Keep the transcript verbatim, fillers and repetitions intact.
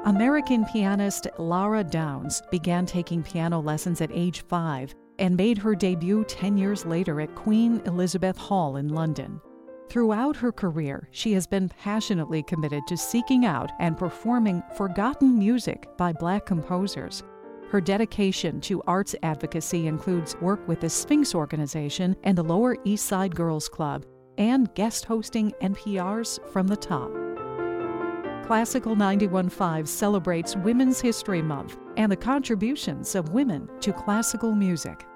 American pianist Laura Downs began taking piano lessons at age five and made her debut ten years later at Queen Elizabeth Hall in London. Throughout her career, she has been passionately committed to seeking out and performing forgotten music by Black composers. Her dedication to arts advocacy includes work with the Sphinx Organization and the Lower East Side Girls Club, and guest hosting N P R's From the Top. Classical ninety-one point five celebrates Women's History Month and the contributions of women to classical music.